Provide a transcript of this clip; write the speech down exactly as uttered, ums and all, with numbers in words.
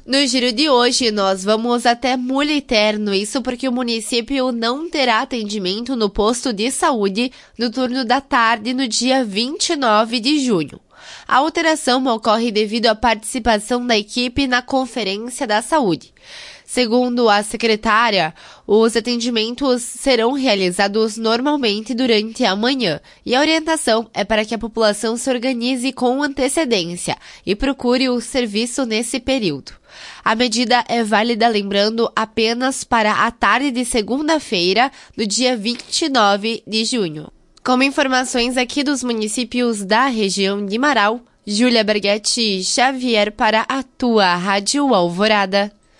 No giro de hoje, nós vamos até Mulher Eterno, isso porque o município não terá atendimento no posto de saúde no turno da tarde no dia vinte e nove de junho. A alteração ocorre devido à participação da equipe na Conferência da Saúde. Segundo a secretária, os atendimentos serão realizados normalmente durante a manhã e a orientação é para que a população se organize com antecedência e procure o serviço nesse período. A medida é válida, lembrando, apenas para a tarde de segunda-feira, no dia vinte e nove de junho. Como informações aqui dos municípios da região de Marau, Júlia Berghetti Xavier para a tua Rádio Alvorada.